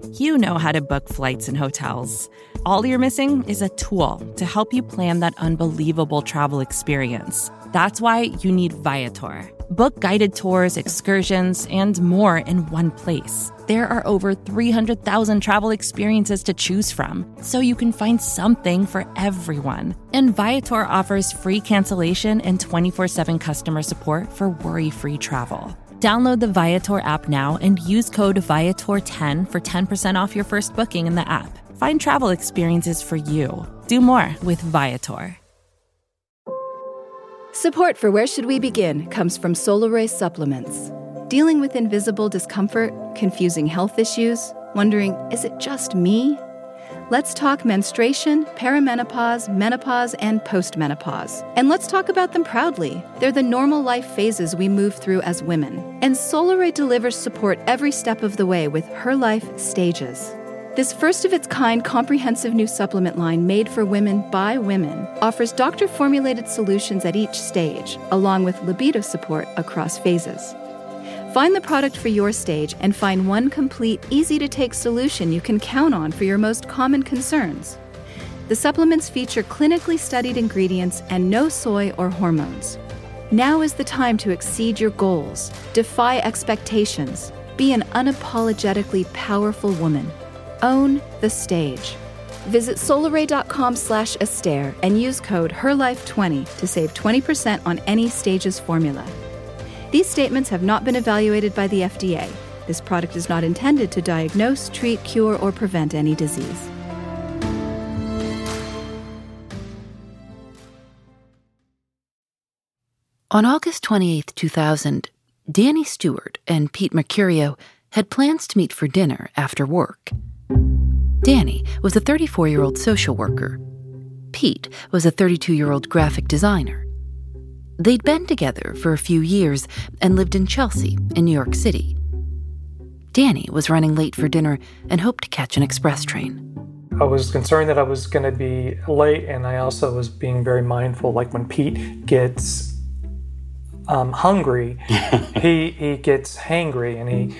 You know how to book flights and hotels. All you're missing is a tool to help you plan that unbelievable travel experience. That's why you need Viator. Book guided tours, excursions, and more in one place. There are over 300,000 travel experiences to choose from, so you can find something for everyone. And Viator offers free cancellation and 24/7 customer support for worry-free travel. Download the Viator app now and use code Viator10 for 10% off your first booking in the app. Find travel experiences for you. Do more with Viator. Support for Where Should We Begin comes from Solaray Supplements. Dealing with invisible discomfort, confusing health issues, wondering, is it just me? Let's talk menstruation, perimenopause, menopause, and postmenopause. And let's talk about them proudly. They're the normal life phases we move through as women. And Solaray delivers support every step of the way with Her Life Stages. This first-of-its-kind comprehensive new supplement line made for women by women offers doctor-formulated solutions at each stage, along with libido support across phases. Find the product for your stage and find one complete, easy-to-take solution you can count on for your most common concerns. The supplements feature clinically studied ingredients and no soy or hormones. Now is the time to exceed your goals, defy expectations, be an unapologetically powerful woman. Own the stage. Visit solaray.com/Esther and use code HERLIFE20 to save 20% on any Stages formula. These statements have not been evaluated by the FDA. This product is not intended to diagnose, treat, cure, or prevent any disease. On August 28, 2000, Danny Stewart and Pete Mercurio had plans to meet for dinner after work. Danny was a 34-year-old social worker. Pete was a 32-year-old graphic designer. They'd been together for a few years and lived in Chelsea, in New York City. Danny was running late for dinner and hoped to catch an express train. I was concerned that I was going to be late, and I also was being very mindful, like when Pete gets hungry, he gets hangry, and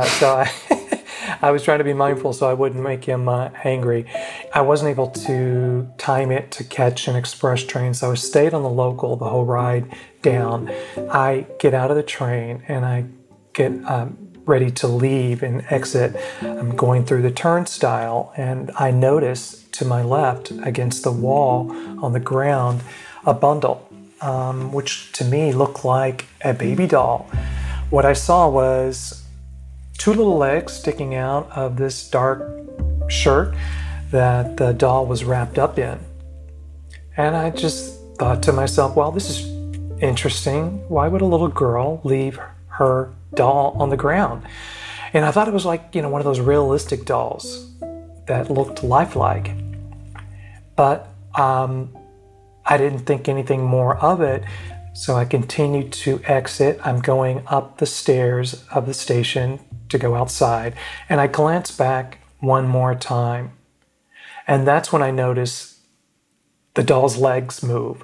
I was trying to be mindful so I wouldn't make him hangry. I wasn't able to time it to catch an express train, so I stayed on the local the whole ride down. I get out of the train and I get ready to leave and exit. I'm going through the turnstile, and I notice to my left against the wall on the ground a bundle, which to me looked like a baby doll. What I saw was two little legs sticking out of this dark shirt that the doll was wrapped up in. And I just thought to myself, well, this is interesting. Why would a little girl leave her doll on the ground? And I thought it was like, one of those realistic dolls that looked lifelike. But I didn't think anything more of it. So I continued to exit. I'm going up the stairs of the station to go outside, and I glanced back one more time. And that's when I noticed the doll's legs move.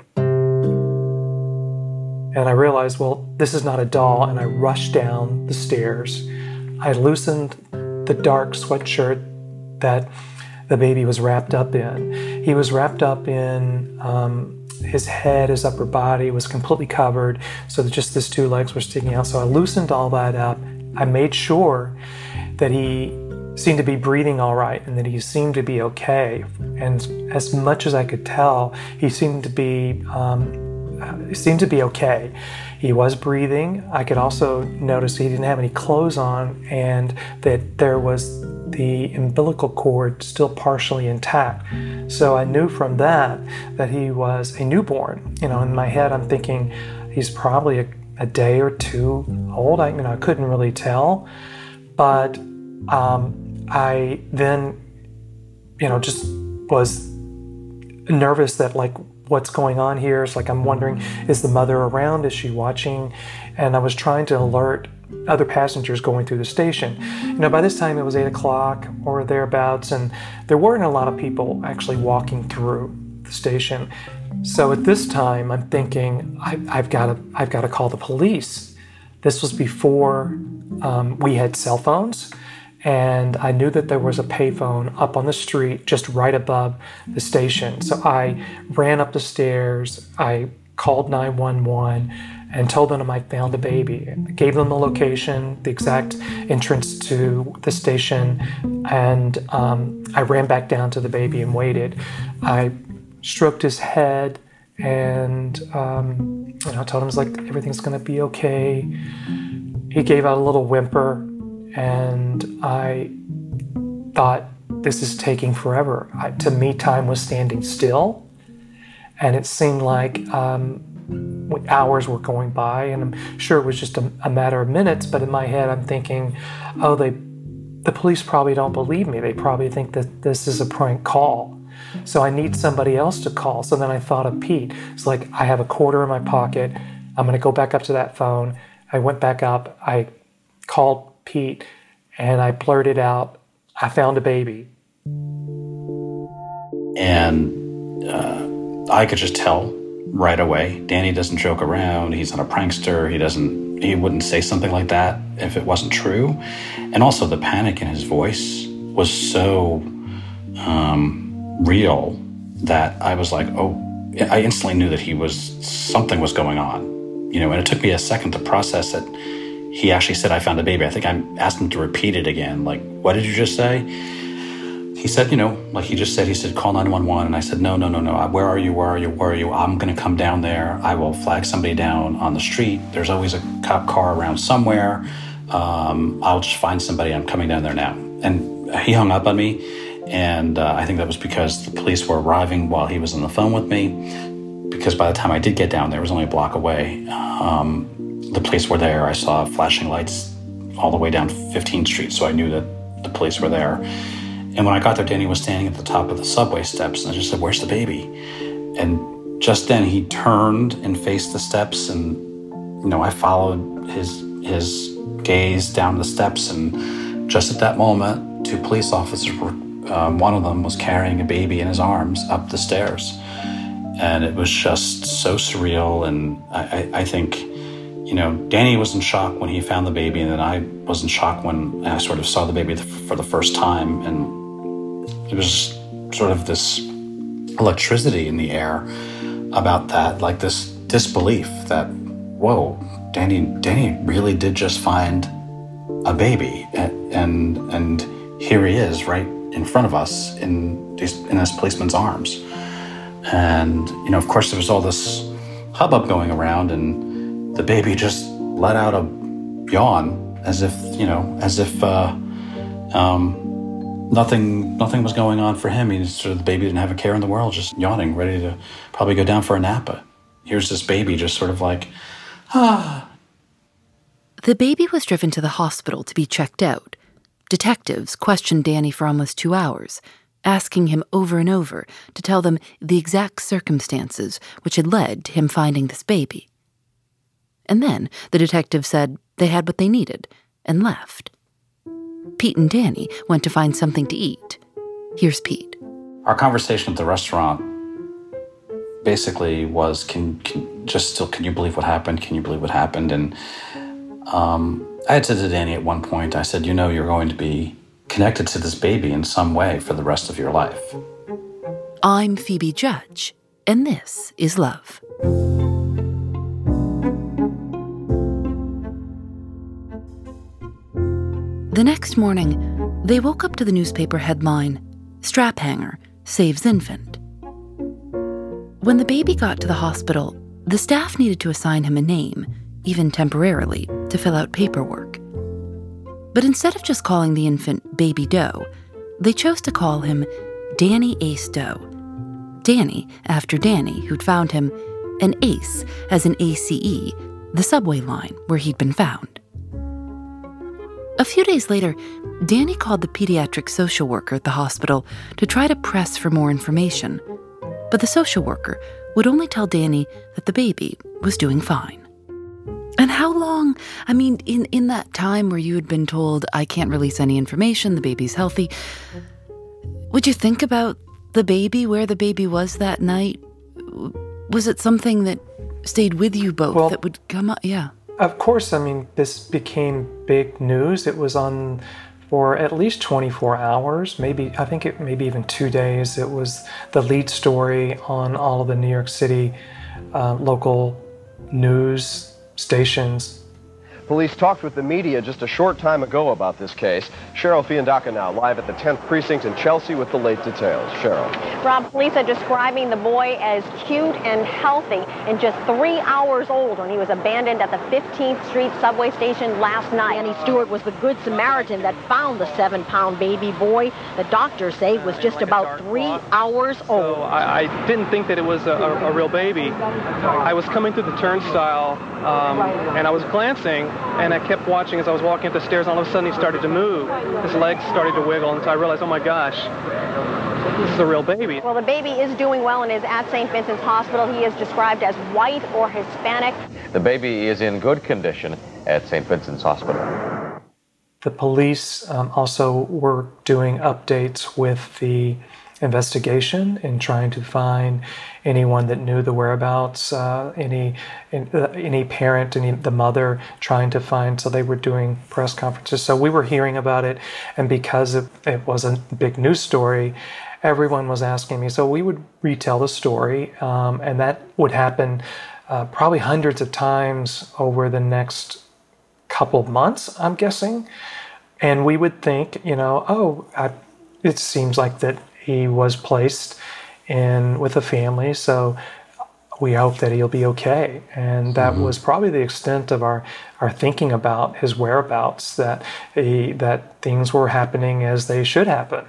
And I realized, well, this is not a doll, and I rushed down the stairs. I loosened the dark sweatshirt that the baby was wrapped up in. He was wrapped up in his head, his upper body was completely covered, so that just his two legs were sticking out. So I loosened all that up. I made sure that he seemed to be breathing all right and that he seemed to be okay. And as much as I could tell, he seemed to be okay. He was breathing. I could also notice he didn't have any clothes on and that there was the umbilical cord still partially intact. So I knew from that he was a newborn. In my head, I'm thinking he's probably a day or two old. I couldn't really tell, but I then, just was nervous that what's going on here? It's like I'm wondering, is the mother around? Is she watching? And I was trying to alert other passengers going through the station. By this time it was 8 o'clock or thereabouts, and there weren't a lot of people actually walking through the station. So at this time, I'm thinking, I've got to call the police. This was before we had cell phones, And I knew that there was a payphone up on the street just right above the station. So I ran up the stairs, I called 911 and told them I found a baby. I gave them the location, the exact entrance to the station, and I ran back down to the baby and waited. I stroked his head and I told him, like, everything's gonna be okay. He gave out a little whimper, and I thought, this is taking forever. To me, time was standing still, and it seemed like hours were going by, and I'm sure it was just a matter of minutes, but in my head I'm thinking, oh, the police probably don't believe me. They probably think that this is a prank call. So I need somebody else to call. So then I thought of Pete. It's like, I have a quarter in my pocket. I'm going to go back up to that phone. I went back up. I called Pete, and I blurted out, I found a baby. And I could just tell right away, Danny doesn't joke around. He's not a prankster. He wouldn't say something like that if it wasn't true. And also the panic in his voice was so real that I was like, oh, I instantly knew that something was going on, and it took me a second to process it. He actually said, I found a baby. I think I asked him to repeat it again. Like, what did you just say? He said, like he just said, he said, call 911. And I said, no. Where are you? I'm going to come down there. I will flag somebody down on the street. There's always a cop car around somewhere. I'll just find somebody. I'm coming down there now. And he hung up on me. And I think that was because the police were arriving while he was on the phone with me. Because by the time I did get down there, it was only a block away. The police were there. I saw flashing lights all the way down 15th Street. So I knew that the police were there. And when I got there, Danny was standing at the top of the subway steps, and I just said, where's the baby? And just then he turned and faced the steps, and, I followed his gaze down the steps, and just at that moment, two police officers were, one of them was carrying a baby in his arms up the stairs. And it was just so surreal, and I think, Danny was in shock when he found the baby, and then I was in shock when I sort of saw the baby for the first time, and it was sort of this electricity in the air about that, like this disbelief that, whoa, Danny really did just find a baby, and here he is right in front of us in this policeman's arms. And, of course, there was all this hubbub going around, and the baby just let out a yawn as if nothing was going on for him. The baby didn't have a care in the world, just yawning, ready to probably go down for a nap. But here's this baby just sort of like, ah. The baby was driven to the hospital to be checked out. Detectives questioned Danny for almost 2 hours, asking him over and over to tell them the exact circumstances which had led to him finding this baby. And then the detective said they had what they needed and left. Pete and Danny went to find something to eat. Here's Pete. Our conversation at the restaurant basically was, can you believe what happened? Can you believe what happened? And I had said to Danny at one point, I said, you're going to be connected to this baby in some way for the rest of your life. I'm Phoebe Judge, and this is Love. The next morning, they woke up to the newspaper headline, Strap Hanger Saves Infant. When the baby got to the hospital, the staff needed to assign him a name, even temporarily, to fill out paperwork. But instead of just calling the infant Baby Doe, they chose to call him Danny Ace Doe. Danny after Danny, who'd found him, and Ace as in ACE, the subway line where he'd been found. A few days later, Danny called the pediatric social worker at the hospital to try to press for more information. But the social worker would only tell Danny that the baby was doing fine. And how long, in that time where you had been told, I can't release any information, the baby's healthy, would you think about the baby, where the baby was that night? Was it something that stayed with you both that would come up? Yeah. Of course, this became big news. It was on for at least 24 hours, maybe even 2 days. It was the lead story on all of the New York City local news stations. Police talked with the media just a short time ago about this case. Cheryl Fiandaca now live at the 10th Precinct in Chelsea with the late details. Cheryl. Rob, police are describing the boy as cute and healthy and just 3 hours old when he was abandoned at the 15th Street subway station last night. Danny Stewart was the good Samaritan that found the 7-pound baby boy. The doctors say was just about 3 hours old. So I didn't think that it was a real baby. I was coming through the turnstile and I was glancing, and I kept watching as I was walking up the stairs, and all of a sudden he started to move. His legs started to wiggle, and so I realized, oh my gosh, this is a real baby. Well, the baby is doing well and is at St. Vincent's Hospital. He is described as white or Hispanic. The baby is in good condition at St. Vincent's Hospital. The police also were doing updates with the investigation and trying to find anyone that knew the whereabouts, any parent, the mother trying to find. So they were doing press conferences. So we were hearing about it, and because it was a big news story, everyone was asking me. So we would retell the story, and that would happen probably hundreds of times over the next couple of months, I'm guessing. And we would think, it seems like that he was placed in with a family, so we hope that he'll be okay. And that was probably the extent of our thinking about his whereabouts, that things were happening as they should happen.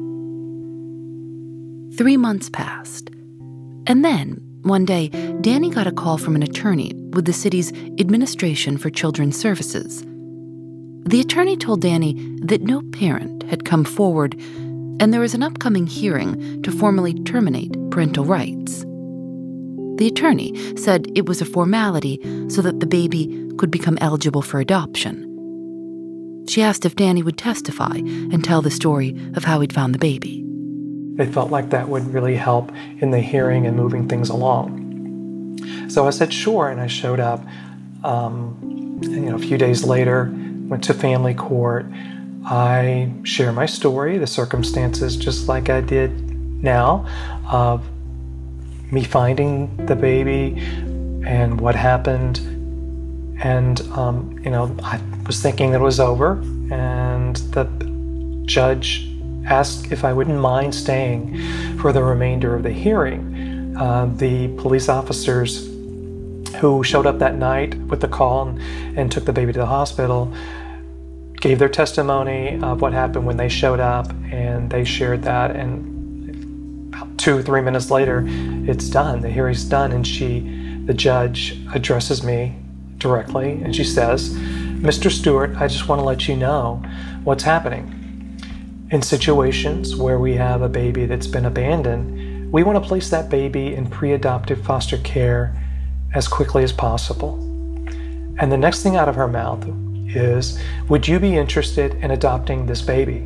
3 months passed. And then, one day, Danny got a call from an attorney with the city's Administration for Children's Services. The attorney told Danny that no parent had come forward, and there was an upcoming hearing to formally terminate parental rights. The attorney said it was a formality so that the baby could become eligible for adoption. She asked if Danny would testify and tell the story of how he'd found the baby. They felt like that would really help in the hearing and moving things along. So I said, sure, and I showed up. A few days later, went to family court. I share my story, the circumstances, just like I did now, of me finding the baby and what happened. And, I was thinking that it was over, and the judge asked if I wouldn't mind staying for the remainder of the hearing. The police officers who showed up that night with the call and took the baby to the hospital gave their testimony of what happened when they showed up, and they shared that, and about 2 or 3 minutes later, it's done. The hearing's done, and the judge addresses me directly, and she says, Mr. Stewart, I just want to let you know what's happening. In situations where we have a baby that's been abandoned, we want to place that baby in pre-adoptive foster care as quickly as possible. And the next thing out of her mouth is, would you be interested in adopting this baby?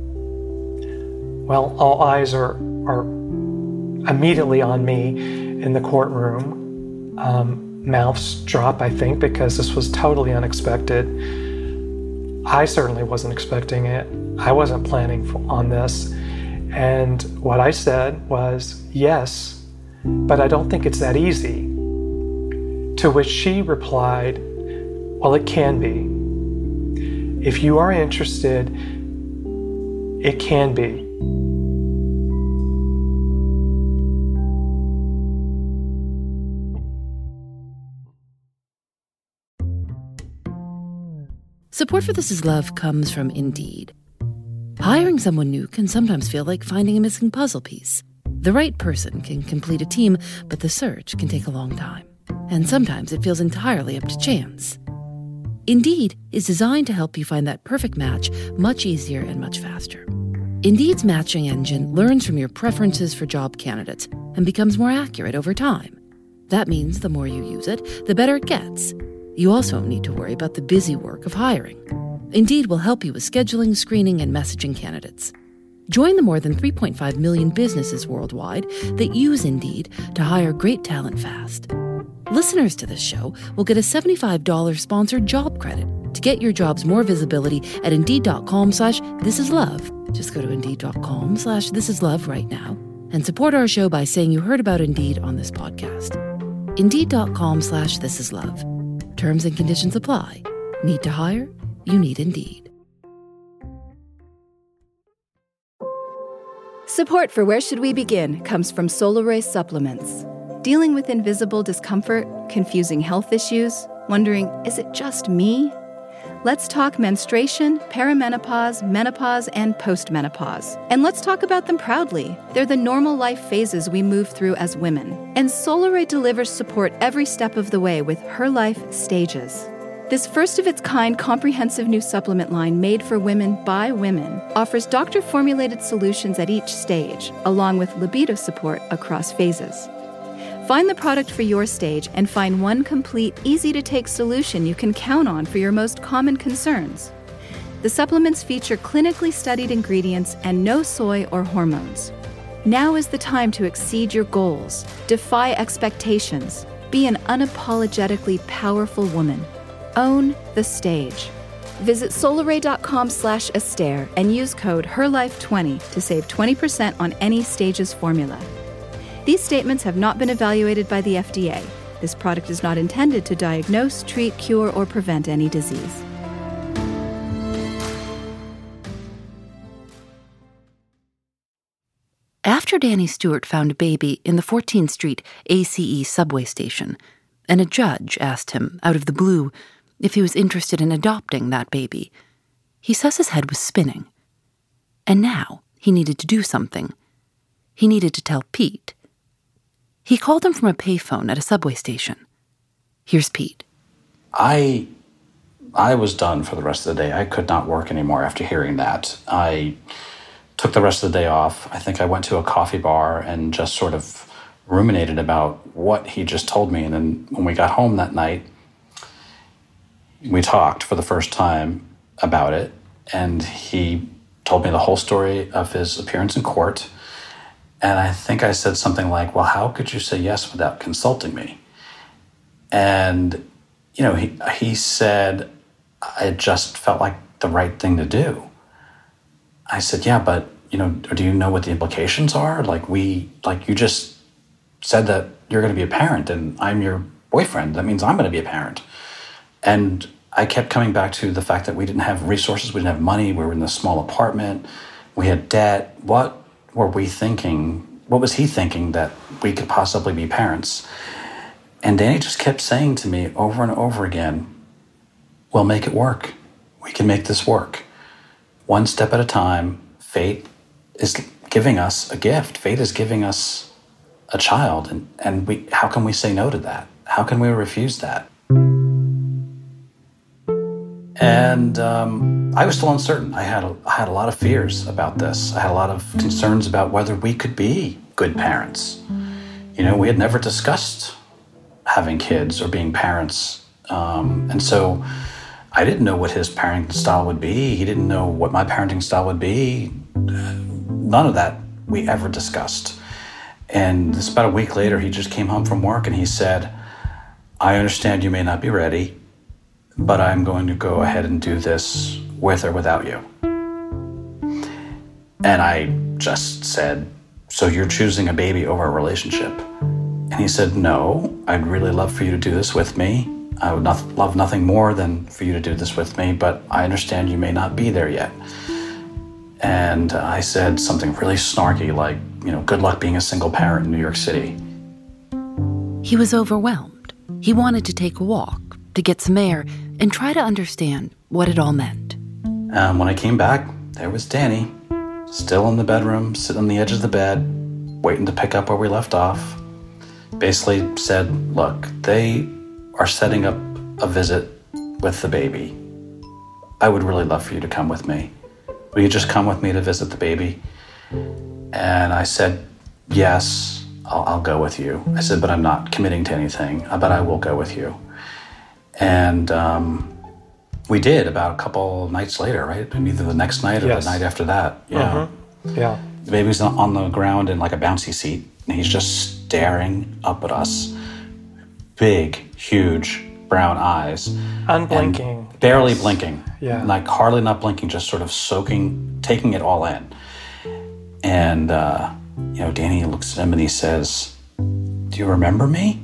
Well, all eyes are immediately on me in the courtroom. Mouths drop, I think, because this was totally unexpected. I certainly wasn't expecting it. I wasn't planning on this. And what I said was, yes, but I don't think it's that easy. To which she replied, well, it can be. If you are interested, it can be. Support for This Is Love comes from Indeed. Hiring someone new can sometimes feel like finding a missing puzzle piece. The right person can complete a team, but the search can take a long time. And sometimes it feels entirely up to chance. Indeed is designed to help you find that perfect match much easier and much faster. Indeed's matching engine learns from your preferences for job candidates and becomes more accurate over time. That means the more you use it, the better it gets. You also don't need to worry about the busy work of hiring. Indeed will help you with scheduling, screening, and messaging candidates. Join the more than 3.5 million businesses worldwide that use Indeed to hire great talent fast. Listeners to this show will get a $75 sponsored job credit to get your jobs more visibility at Indeed.com/thisislove. Just go to Indeed.com/thisislove right now and support our show by saying you heard about Indeed on this podcast. Indeed.com/thisislove. Terms and conditions apply. Need to hire? You need Indeed. Support for Where Should We Begin comes from Solaray Supplements. Dealing with invisible discomfort, confusing health issues, wondering, is it just me? Let's talk menstruation, perimenopause, menopause, and postmenopause. And let's talk about them proudly. They're the normal life phases we move through as women. And Solaray delivers support every step of the way with Her Life Stages. This first-of-its-kind comprehensive new supplement line made for women by women offers doctor-formulated solutions at each stage, along with libido support across phases. Find the product for your stage and find one complete, easy-to-take solution you can count on for your most common concerns. The supplements feature clinically studied ingredients and no soy or hormones. Now is the time to exceed your goals, defy expectations, be an unapologetically powerful woman. Own the stage. Visit Solaray.com/Astaire and use code HERLIFE20 to save 20% on any Stages formula. These statements have not been evaluated by the FDA. This product is not intended to diagnose, treat, cure, or prevent any disease. After Danny Stewart found a baby in the 14th Street ACE subway station, and a judge asked him, out of the blue, if he was interested in adopting that baby, he says his head was spinning. And now he needed to do something. He needed to tell Pete. He called him from a payphone at a subway station. Here's Pete. I was done for the rest of the day. I could not work anymore after hearing that. I took the rest of the day off. I think I went to a coffee bar and just sort of ruminated about what he just told me. And then when we got home that night, we talked for the first time about it. And he told me the whole story of his appearance in court. And I think I said something like, well, how could you say yes without consulting me? And, you know, he said, it just felt like the right thing to do. I said, yeah, but, you know, do you know what the implications are? You just said that you're going to be a parent and I'm your boyfriend. That means I'm going to be a parent. And I kept coming back to the fact that we didn't have resources. We didn't have money. We were in this small apartment. We had debt. What were we thinking? What was he thinking that we could possibly be parents? And Danny just kept saying to me over and over again, we'll make it work. We can make this work. One step at a time. Fate is giving us a gift. Fate is giving us a child. And how can we say no to that? How can we refuse that? And I was still uncertain. I had a lot of fears about this. I had a lot of concerns about whether we could be good parents. You know, we had never discussed having kids or being parents. And so I didn't know what his parenting style would be. He didn't know what my parenting style would be. None of that we ever discussed. And this about a week later, he just came home from work and he said, I understand you may not be ready, but I'm going to go ahead and do this with or without you. And I just said, so you're choosing a baby over a relationship? And he said, no, I'd really love for you to do this with me. I would love nothing more than for you to do this with me, but I understand you may not be there yet. And I said something really snarky like, you know, good luck being a single parent in New York City. He was overwhelmed. He wanted to take a walk, to get some air, and try to understand what it all meant. When I came back, there was Danny, still in the bedroom, sitting on the edge of the bed, waiting to pick up where we left off. Basically said, look, they are setting up a visit with the baby. I would really love for you to come with me. Will you just come with me to visit the baby? And I said, yes, I'll go with you. I said, but I'm not committing to anything, but I will go with you. And we did about a couple nights later, right? Either the next night or the night after that. Yeah. Mm-hmm. Yeah. The baby's on the ground in like a bouncy seat, and he's just staring up at us. big, huge brown eyes. Unblinking. Barely blinking. Yeah. Like hardly not blinking, just sort of soaking, taking it all in. And, Danny looks at him and he says, "Do you remember me?"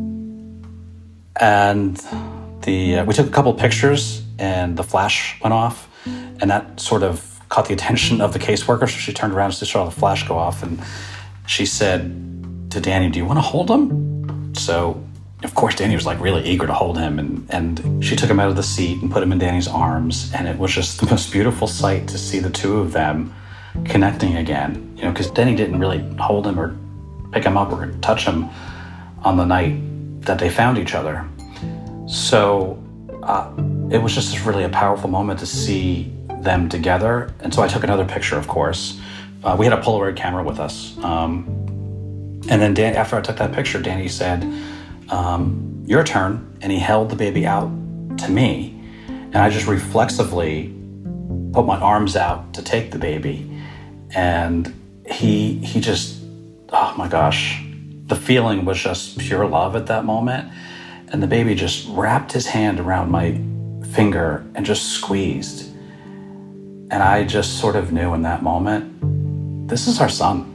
And we took a couple pictures and the flash went off, and that sort of caught the attention of the caseworker. So she turned around and saw the flash go off, and she said to Danny, "Do you want to hold him?" So, of course, Danny was like really eager to hold him, and she took him out of the seat and put him in Danny's arms, and it was just the most beautiful sight to see the two of them connecting again. Because Danny didn't really hold him or pick him up or touch him on the night that they found each other. So it was just really a powerful moment to see them together. And so I took another picture, of course. We had a Polaroid camera with us. And then after I took that picture, Danny said, "Your turn." And he held the baby out to me. And I just reflexively put my arms out to take the baby. And he just, oh my gosh, the feeling was just pure love at that moment. And the baby just wrapped his hand around my finger and just squeezed. And I just sort of knew in that moment, this is our son.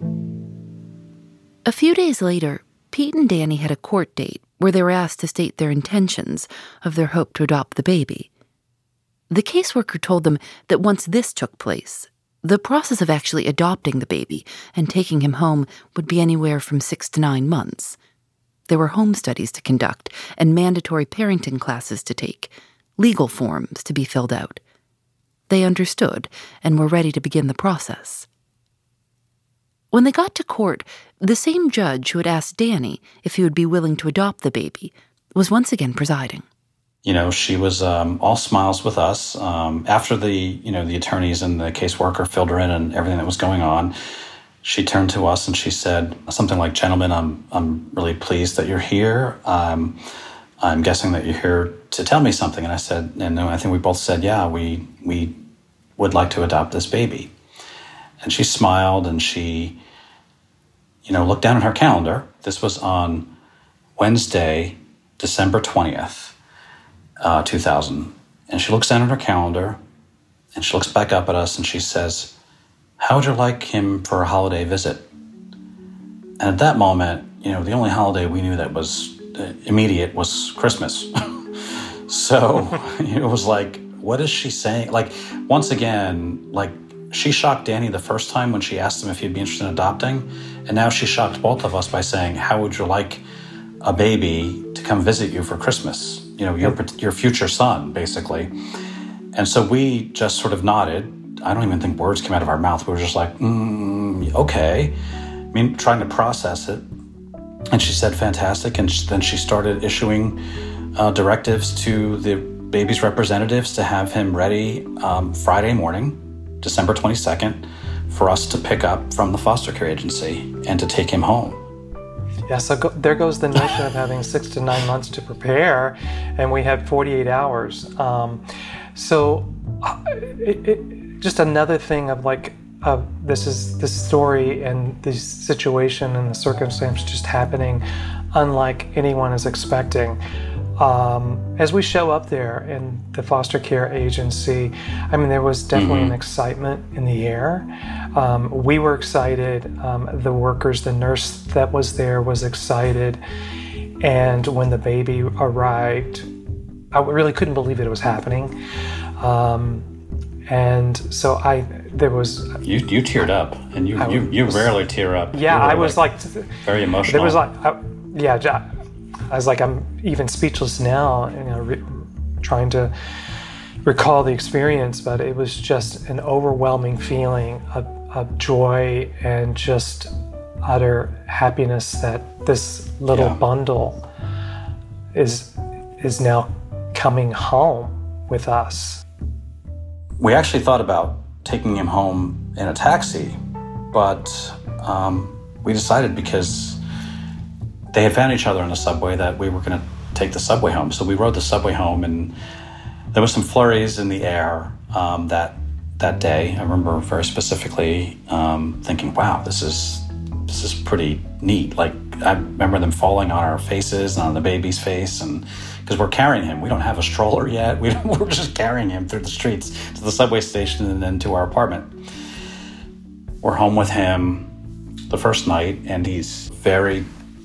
A few days later, Pete and Danny had a court date where they were asked to state their intentions of their hope to adopt the baby. The caseworker told them that once this took place, the process of actually adopting the baby and taking him home would be anywhere from 6 to 9 months. There were home studies to conduct and mandatory parenting classes to take, legal forms to be filled out. They understood and were ready to begin the process. When they got to court, the same judge who had asked Danny if he would be willing to adopt the baby was once again presiding. She was all smiles with us. After the attorneys and the caseworker filled her in and everything that was going on, she turned to us and she said something like, "Gentlemen, I'm really pleased that you're here. I'm guessing that you're here to tell me something." And I said, and I think we both said, "Yeah, we would like to adopt this baby." And she smiled and she, looked down at her calendar. This was on Wednesday, December 20th. 2000. And she looks down at her calendar and she looks back up at us and she says, "How would you like him for a holiday visit?" And at that moment, the only holiday we knew that was immediate was Christmas. So it was like, what is she saying? Like, once again, like, she shocked Danny the first time when she asked him if he'd be interested in adopting. And now she shocked both of us by saying, "How would you like a baby to come visit you for Christmas?" Your future son, basically. And so we just sort of nodded. I don't even think words came out of our mouth. We were just like, okay. Trying to process it. And she said, "Fantastic." And then she started issuing directives to the baby's representatives to have him ready Friday morning, December 22nd, for us to pick up from the foster care agency and to take him home. Yeah, so there goes the notion of having 6 to 9 months to prepare, and we had 48 hours. Just another thing of this story and this situation and the circumstance just happening unlike anyone is expecting. As we show up there in the foster care agency, there was definitely an excitement in the air. We were excited. The workers, the nurse that was there was excited. And when the baby arrived, I really couldn't believe it was happening. And so there was... You teared up, and you rarely tear up. Yeah, I was very emotional. There was I was like, I'm even speechless now, trying to recall the experience, but it was just an overwhelming feeling of joy and just utter happiness that this little bundle is now coming home with us. We actually thought about taking him home in a taxi, but we decided, because they had found each other in the subway, that we were going to take the subway home. So we rode the subway home, and there was some flurries in the air that day. I remember very specifically thinking, wow, this is this is pretty neat. Like, I remember them falling on our faces and on the baby's face, and because we're carrying him. We don't have a stroller yet. We're just carrying him through the streets to the subway station and then to our apartment. We're home with him the first night, and he's very,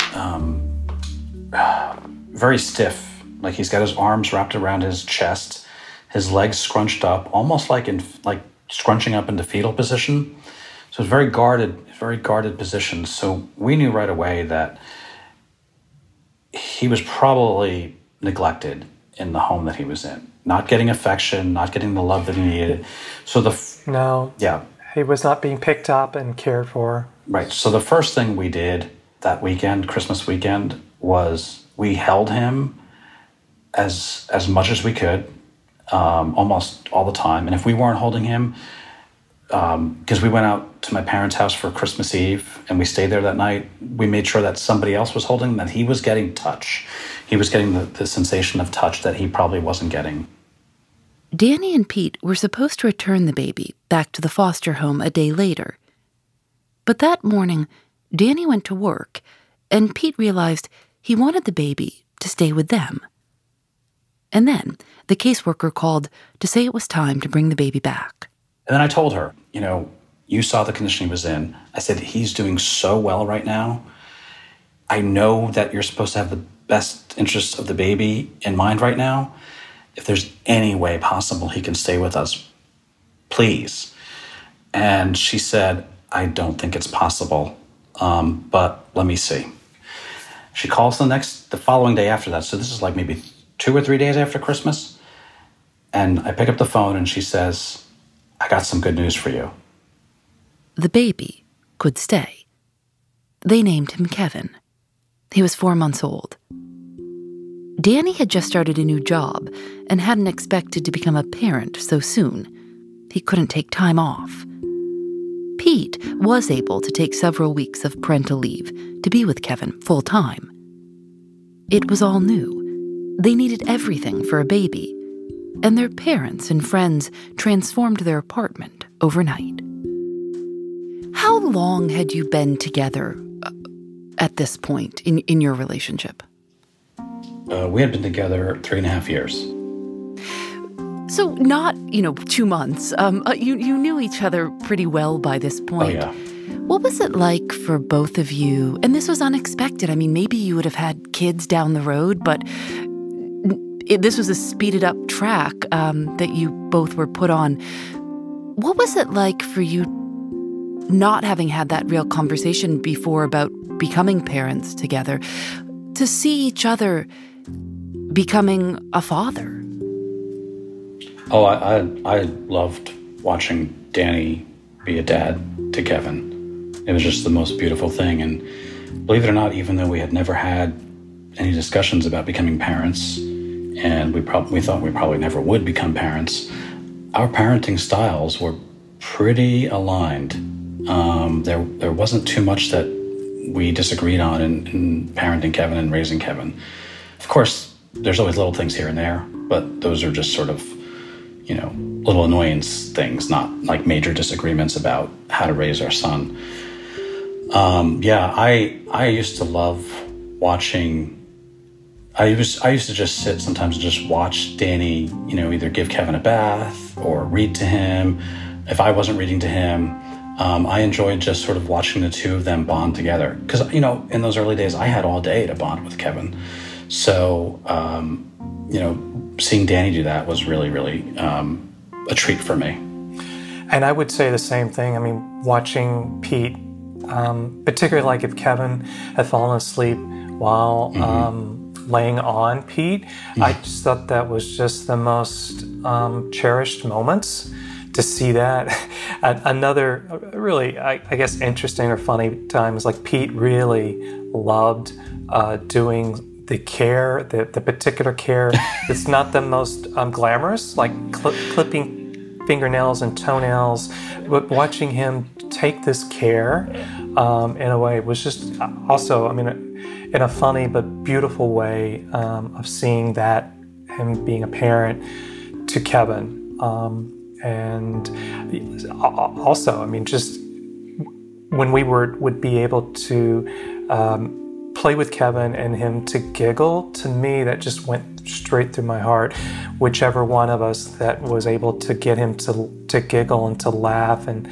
very stiff. Like, he's got his arms wrapped around his chest, his legs scrunched up, almost like scrunching up into fetal position. So it's very guarded position. So we knew right away that he was probably neglected in the home that he was in, not getting affection, not getting the love that he needed. So he was not being picked up and cared for. Right. So the first thing we did that weekend, Christmas weekend, was we held him as much as we could, almost all the time. And if we weren't holding him, because we went out to my parents' house for Christmas Eve and we stayed there that night, we made sure that somebody else was holding him, that he was getting touch. He was getting the sensation of touch that he probably wasn't getting. Danny and Pete were supposed to return the baby back to the foster home a day later. But that morning, Danny went to work, and Pete realized he wanted the baby to stay with them. And then the caseworker called to say it was time to bring the baby back. And then I told her, you saw the condition he was in. I said, he's doing so well right now. I know that you're supposed to have the best interests of the baby in mind right now. If there's any way possible he can stay with us, please. And she said, I don't think it's possible, but let me see. She calls the following day after that. So this is like maybe 2 or 3 days after Christmas. And I pick up the phone and she says, I got some good news for you. The baby could stay. They named him Kevin. He was 4 months old. Danny had just started a new job and hadn't expected to become a parent so soon. He couldn't take time off. Pete was able to take several weeks of parental leave to be with Kevin full-time. It was all new. They needed everything for a baby, and their parents and friends transformed their apartment overnight. How long had you been together at this point in your relationship? We had been together 3.5 years. So not, 2 months. You knew each other pretty well by this point. Oh, yeah. What was it like for both of you? And this was unexpected. I mean, maybe you would have had kids down the road, but this was a speeded up track that you both were put on. What was it like for you not having had that real conversation before about becoming parents together, to see each other becoming a father? Oh, I loved watching Danny be a dad to Kevin. It was just the most beautiful thing. And believe it or not, even though we had never had any discussions about becoming parents, and we thought we probably never would become parents, our parenting styles were pretty aligned. There wasn't too much that we disagreed on in parenting Kevin and raising Kevin. Of course, there's always little things here and there, but those are just sort of, little annoyance things, not like major disagreements about how to raise our son. I used to love watching. I used to just sit sometimes and just watch Danny, either give Kevin a bath or read to him. If I wasn't reading to him, I enjoyed just sort of watching the two of them bond together. Because, in those early days, I had all day to bond with Kevin. So, seeing Danny do that was really, really a treat for me. And I would say the same thing. I mean, watching Pete, particularly like if Kevin had fallen asleep while laying on Pete, I just thought that was just the most cherished moments to see that. Another really, I guess, interesting or funny time is like Pete really loved doing the care, the particular care. It's not the most glamorous, like clipping fingernails and toenails, but watching him take this care in a way was just also, in a funny but beautiful way of seeing that, him being a parent to Kevin. And also, just when we would be able to play with Kevin and him to giggle, to me, that just went straight through my heart. Whichever one of us that was able to get him to giggle and to laugh and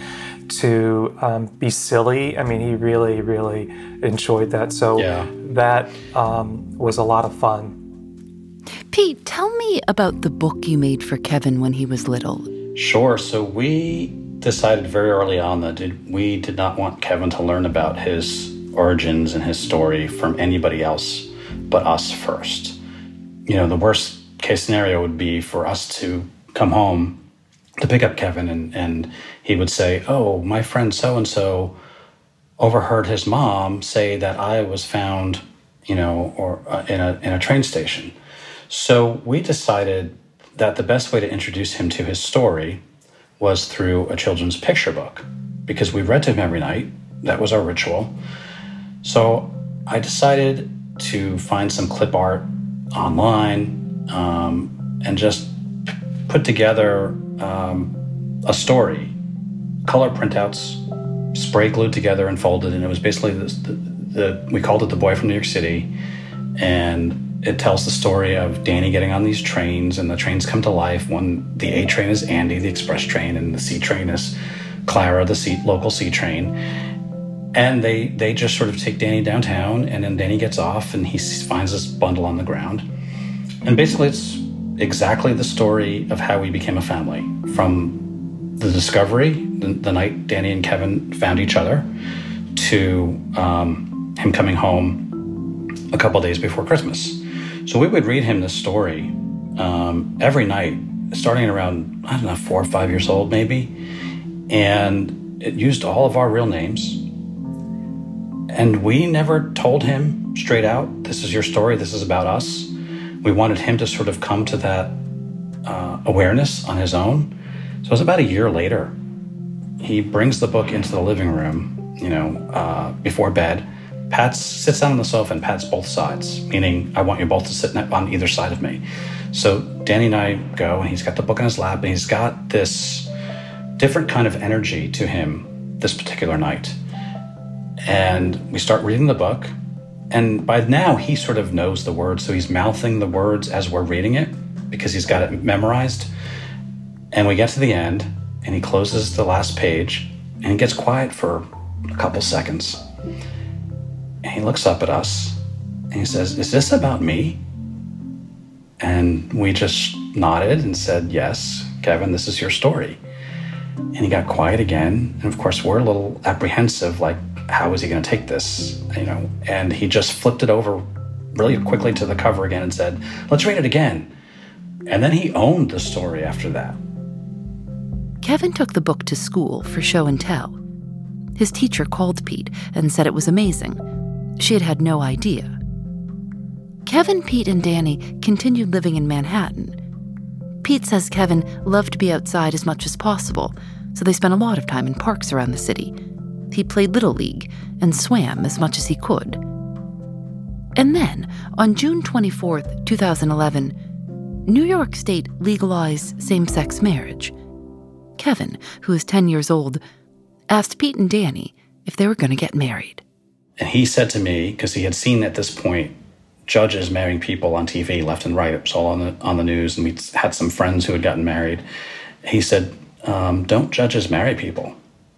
to be silly, I mean, he really, really enjoyed that. So that was a lot of fun. Pete, tell me about the book you made for Kevin when he was little. Sure. So we decided very early on that we did not want Kevin to learn about his origins and his story from anybody else but us first. You know, the worst case scenario would be for us to come home to pick up Kevin and he would say, oh, my friend so-and-so overheard his mom say that I was found, you know, or in a train station. So we decided that the best way to introduce him to his story was through a children's picture book, because we read to him every night. That was our ritual. So I decided to find some clip art online and just put together a story, color printouts, spray glued together and folded, and it was basically we called it The Boy from New York City, and it tells the story of Danny getting on these trains, and the trains come to life. The A train is Andy, the express train, and the C train is Clara, the local C train. And they just sort of take Danny downtown, and then Danny gets off, and he finds this bundle on the ground. And basically, it's exactly the story of how we became a family, from the discovery, the night Danny and Kevin found each other, to him coming home a couple days before Christmas. So we would read him this story every night, starting around, 4 or 5 years old maybe. And it used all of our real names. And we never told him straight out, this is your story, this is about us. We wanted him to sort of come to that awareness on his own. So it was about a year later. He brings the book into the living room, before bed. Sits down on the sofa and pats both sides, meaning I want you both to sit on either side of me. So Danny and I go, and he's got the book in his lap, and he's got this different kind of energy to him this particular night. And we start reading the book, and by now he sort of knows the words, so he's mouthing the words as we're reading it because he's got it memorized. And we get to the end, and he closes the last page, and he gets quiet for a couple seconds. And he looks up at us, and he says, "Is this about me?" And we just nodded and said, "Yes, Kevin, this is your story." And he got quiet again. And of course, we're a little apprehensive, like, how is he going to take this? And he just flipped it over really quickly to the cover again and said, "Let's read it again." And then he owned the story after that. Kevin took the book to school for show and tell. His teacher called Pete and said it was amazing. She had no idea. Kevin, Pete, and Danny continued living in Manhattan. Pete says Kevin loved to be outside as much as possible, so they spent a lot of time in parks around the city. He played Little League and swam as much as he could. And then, on June 24th, 2011, New York State legalized same-sex marriage. Kevin, who is 10 years old, asked Pete and Danny if they were going to get married. And he said to me, because he had seen at this point judges marrying people on TV left and right, it was all on the news, and we had some friends who had gotten married. He said, "Don't judges marry people?"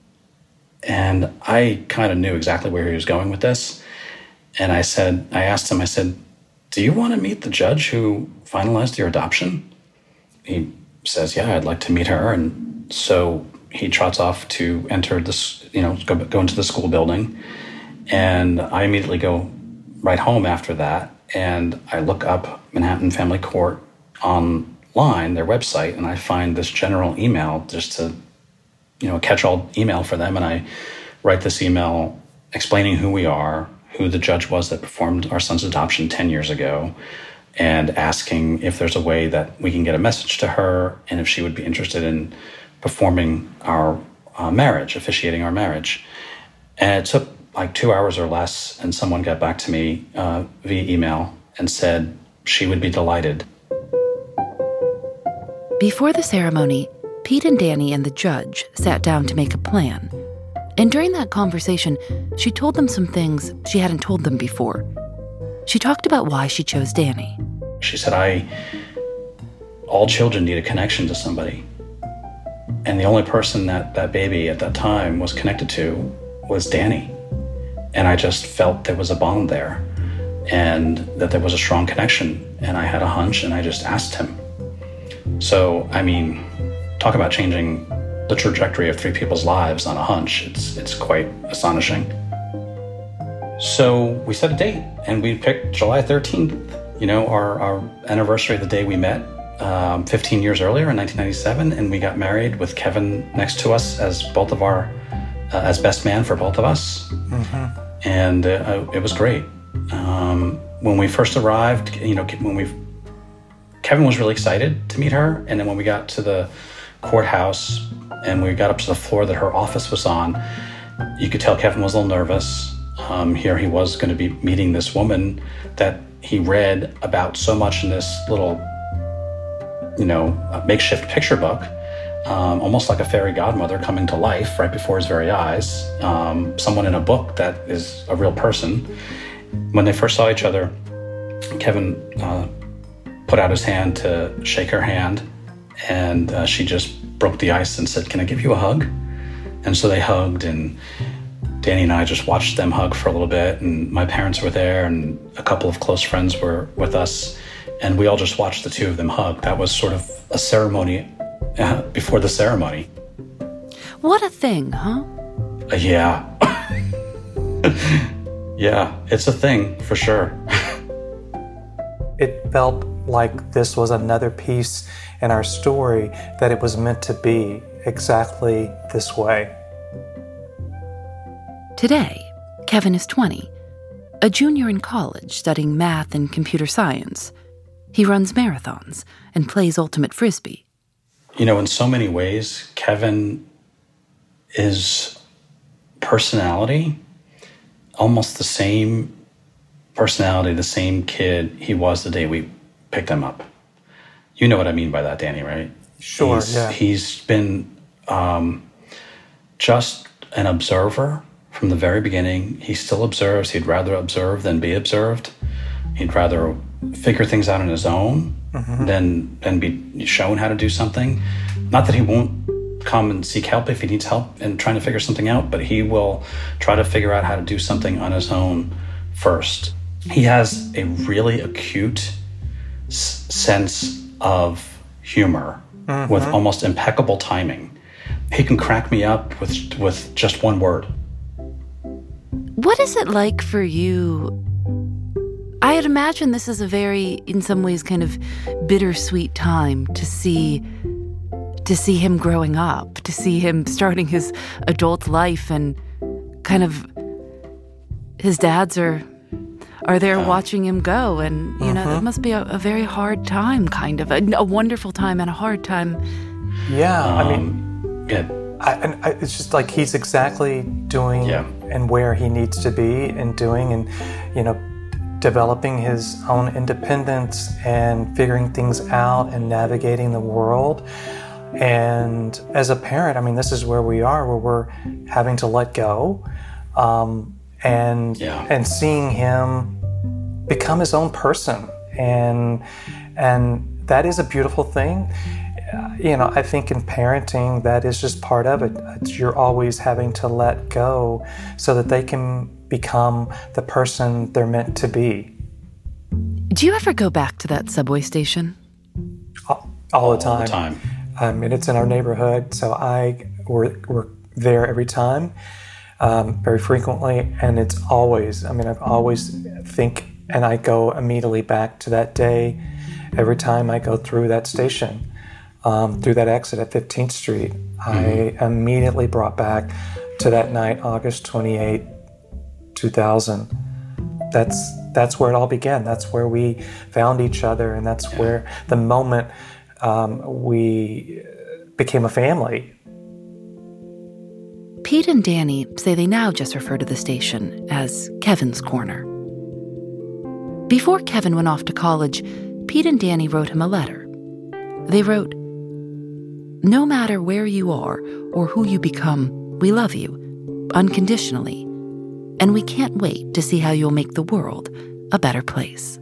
And I kind of knew exactly where he was going with this. And I asked him, "Do you want to meet the judge who finalized your adoption?" He says, "Yeah, I'd like to meet her." And so he trots off to enter this, go into the school building. And I immediately go right home after that. And I look up Manhattan Family Court online, their website, and I find this general email just to, a catch-all email for them. And I write this email explaining who we are, who the judge was that performed our son's adoption 10 years ago, and asking if there's a way that we can get a message to her and if she would be interested in performing our marriage, officiating our marriage. And it took like 2 hours or less, and someone got back to me via email and said she would be delighted. Before the ceremony, Pete and Danny and the judge sat down to make a plan. And during that conversation, she told them some things she hadn't told them before. She talked about why she chose Danny. She said, all children need a connection to somebody. And the only person that baby at that time was connected to was Danny. And I just felt there was a bond there and that there was a strong connection. And I had a hunch and I just asked him. So, I mean, talk about changing the trajectory of three people's lives on a hunch. It's quite astonishing. So we set a date and we picked July 13th, our anniversary of the day we met 15 years earlier in 1997. And we got married with Kevin next to us as both of our, as best man for both of us. Mm-hmm. And it was great. When we first arrived, Kevin was really excited to meet her. And then when we got to the courthouse and we got up to the floor that her office was on, you could tell Kevin was a little nervous. Here he was going to be meeting this woman that he read about so much in this little, makeshift picture book, almost like a fairy godmother coming to life right before his very eyes, someone in a book that is a real person. When they first saw each other, Kevin put out his hand to shake her hand, and she just broke the ice and said, "Can I give you a hug?" And so they hugged, and Danny and I just watched them hug for a little bit, and my parents were there, and a couple of close friends were with us, and we all just watched the two of them hug. That was sort of a ceremony before the ceremony. What a thing, huh? Yeah. Yeah, it's a thing, for sure. It felt like this was another piece in our story, that it was meant to be exactly this way. Today, Kevin is 20, a junior in college studying math and computer science. He runs marathons and plays ultimate frisbee. In so many ways, Kevin is personality, almost the same personality, the same kid he was the day we picked him up. You know what I mean by that, Danny, right? Sure, yeah. He's been just an observer from the very beginning. He still observes. He'd rather observe than be observed. He'd rather figure things out on his own than be shown how to do something. Not that he won't come and seek help if he needs help in trying to figure something out, but he will try to figure out how to do something on his own first. He has a really acute sense of humor with almost impeccable timing. He can crack me up with just one word. What is it like for you? I'd imagine this is a very, in some ways, kind of bittersweet time to see him growing up, to see him starting his adult life, and kind of his dads are there watching him go, and that must be a very hard time, kind of a wonderful time and a hard time. Yeah, it's just like he's exactly doing and where he needs to be and doing, and developing his own independence and figuring things out and navigating the world. And as a parent, this is where we are, where we're having to let go, and seeing him become his own person, and that is a beautiful thing. I think in parenting, that is just part of it. You're always having to let go so that they can become the person they're meant to be. Do you ever go back to that subway station? All the time. It's in our neighborhood, so we're there every time, very frequently, and it's always, I always think, and I go immediately back to that day every time I go through that station, through that exit at 15th Street. I immediately brought back to that night, August 28, 2000. That's where it all began. That's where we found each other, and that's where the moment we became a family. Pete and Danny say they now just refer to the station as Kevin's Corner. Before Kevin went off to college, Pete and Danny wrote him a letter. They wrote, "No matter where you are or who you become, we love you. unconditionally, and we can't wait to see how you'll make the world a better place.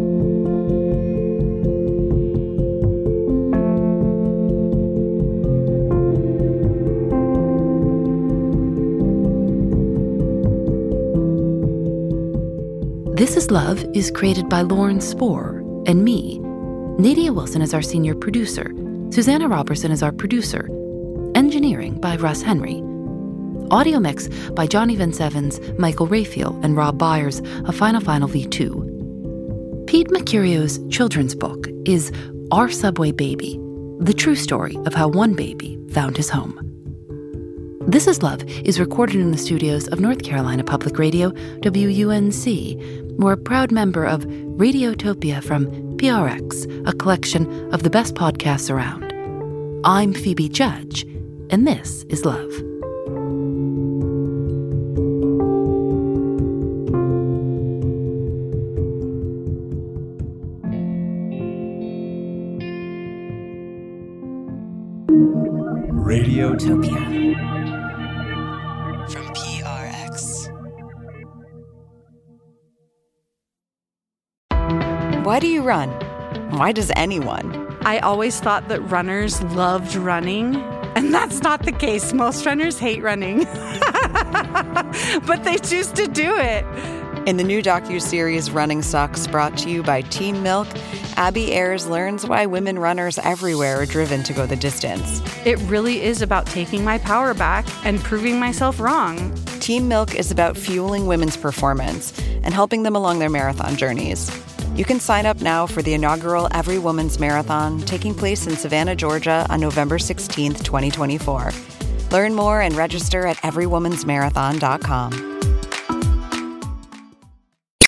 This Is Love is created by Lauren Spohr and me. Nadia Wilson is our senior producer. Susanna Robertson is our producer. Engineering by Russ Henry. Audio mix by Johnny Vince Evans, Michael Raphael, and Rob Byers of Final V2. Pete Mercurio's children's book is Our Subway Baby, the true story of how one baby found his home. This Is Love is recorded in the studios of North Carolina Public Radio, WUNC. We're a proud member of Radiotopia from PRX, a collection of the best podcasts around. I'm Phoebe Judge, and this is Love. Radiotopia from PRX. Why do you run? Why does anyone? I always thought that runners loved running, and that's not the case. Most runners hate running, but they choose to do it. In the new docuseries Running Sucks, brought to you by Team Milk, Abby Ayers learns why women runners everywhere are driven to go the distance. It really is about taking my power back and proving myself wrong. Team Milk is about fueling women's performance and helping them along their marathon journeys. You can sign up now for the inaugural Every Woman's Marathon taking place in Savannah, Georgia on November 16th, 2024. Learn more and register at everywomansmarathon.com.